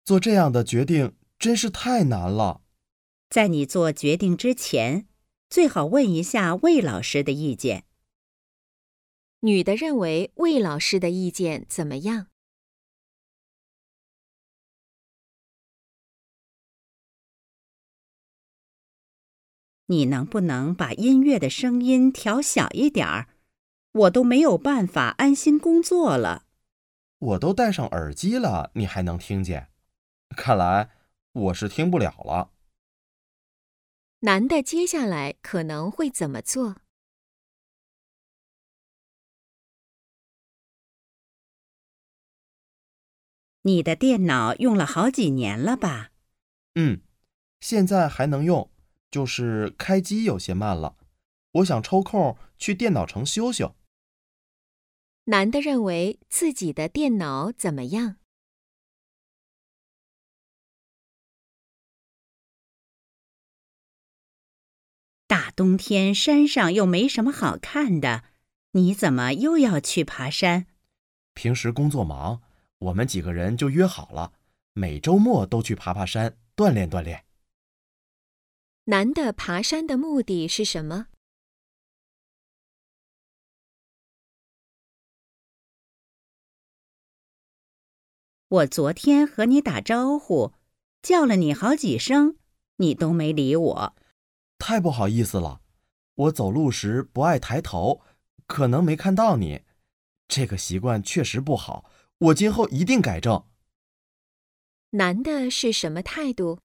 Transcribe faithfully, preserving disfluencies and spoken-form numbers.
做这样的决定真是太难了。 在你做决定之前，最好问一下魏老师的意见。 女的认为魏老师的意见怎么样？ 你能不能把音乐的声音调小一点儿？我都没有办法安心工作了。 我都戴上耳机了，你还能听见？看来我是听不了了。 男的接下来可能会怎么做？ 你的电脑用了好几年了吧？ 嗯，现在还能用，就是开机有些慢了。我想抽空去电脑城修修。 男的认为自己的电脑怎么样？ 大冬天山上又没什么好看的，你怎么又要去爬山？ 平时工作忙，我们几个人就约好了，每周末都去爬爬山，锻炼锻炼。 男的爬山的目的是什么？ 我昨天和你打招呼，叫了你好几声，你都没理我。 太不好意思了，我走路时不爱抬头，可能没看到你。这个习惯确实不好，我今后一定改正。 男的是什么态度？